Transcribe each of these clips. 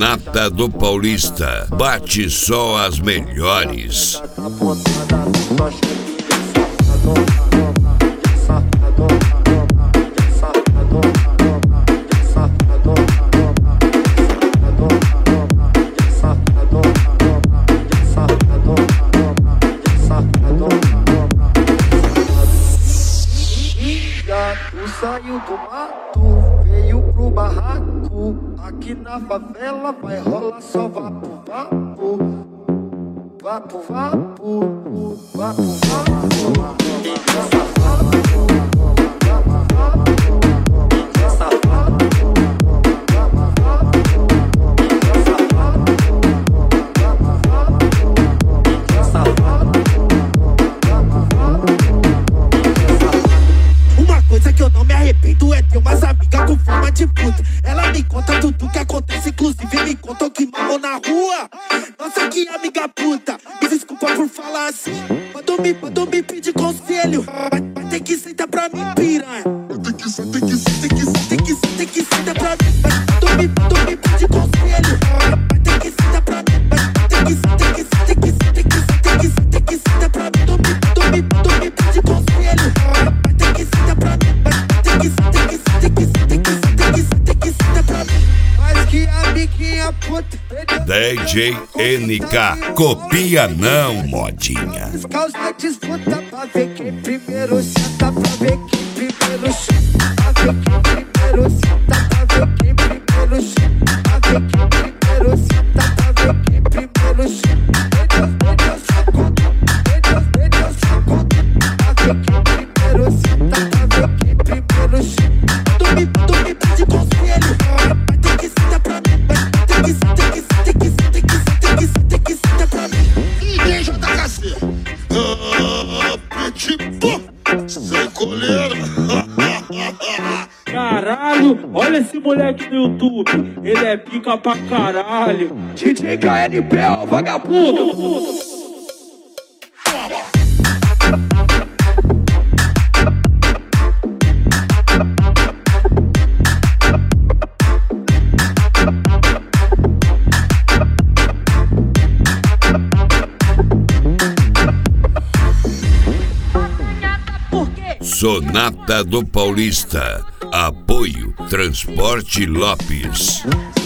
Sonata do Paulista, bate só as melhores. Saiu do mato, veio pro barraco. Aqui na favela vai rolar só vapo, vapo. Vapo, vapo, vapo, vapo. Que eu não me arrependo é ter umas amigas com forma de puta. Ela me conta tudo que acontece, inclusive me contou que mamou na rua. Nossa, que amiga puta, me desculpa por falar assim. Mandou me pedir conselho, vai ter que sentar pra mim, piranha. Tem que sentar pra mim. Mandou me pedir conselho, vai ter que sentar pra mim. Tem que sentar pra mim. Mandou me pedir conselho, vai ter que sentar pra mim. Mas que amiguinha puta. DJ NK, copia não, modinha. Causa disputa pra ver quem primeiro senta, pra ver quem primeiro senta, pra ver quem primeiro senta, pra ver quem primeiro senta, pra ver quem primeiro senta, pra ver quem primeiro senta. Deus só conta, Deus só conta, pra ver quem primeiro senta, pra ver quem primeiro senta. Tu me pede conselho, vai ter que sentar pra mim, vai ter que sentar pra mim. Igreja da Cacê. Pitbull, sem coleira. Caralho, olha esse moleque no YouTube, ele é pica pra caralho. DJ KNP, ó, vagabundo. Sonata do Paulista, apoio Transporte Lopes.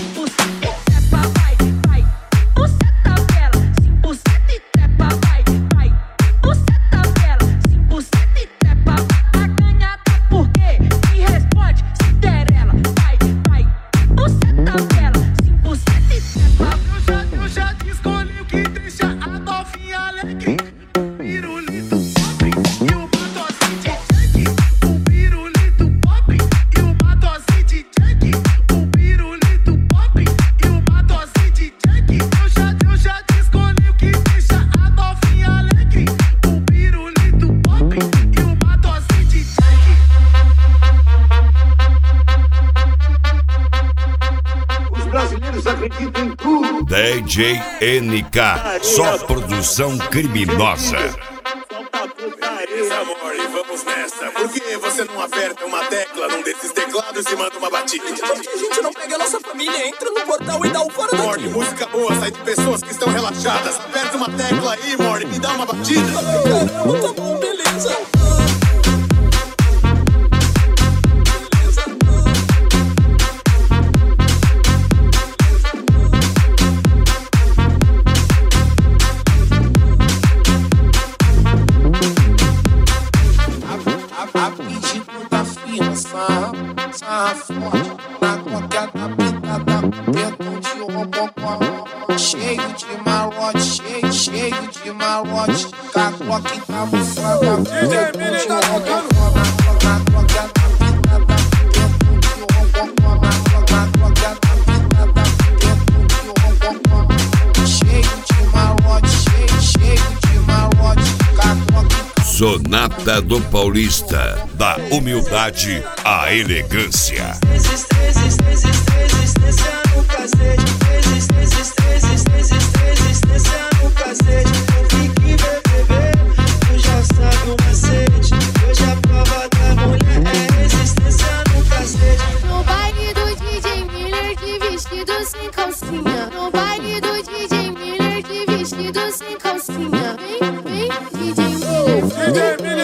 Eu já escolhi o que deixa a novinha alegre. Pirulito pobre e o batozinho de Jack. O pirulito pobre e o batozinho de Jack. O pirulito pobre e o batozinho de Jack. Eu já escolhi o que deixa a novinha alegre. O pirulito pobre e o batozinho de Jack. Os brasileiros acreditam em tudo. DJ NK, só produção criminosa. Amor, e vamos nessa. Por que você não aperta uma tecla num desses teclados e manda uma batida? Por que a gente não pega a nossa família, entra no portal e dá o fora daqui? Morty, música boa, sai de pessoas que estão relaxadas. Aperta uma tecla aí, Morty, me dá uma batida. Caramba, tá bom, beleza. A pedido da firma, sarra forte. Na qualquer da pintada, perdão de robocó. Cheio de malote, cheio de malote. Cacó que tá buscando, perdão de robocó. Na qualquer da pintada, perdão de robocó. Na qualquer da pintada, perdão de robocó. Cheio de malote, cheio de malote. Cacó que Sonata do Paulista, da humildade à elegância. No baile do DJ Miller de vestido sem calcinha. Bandido sem calcinha. Vem, vem, DJ Miller.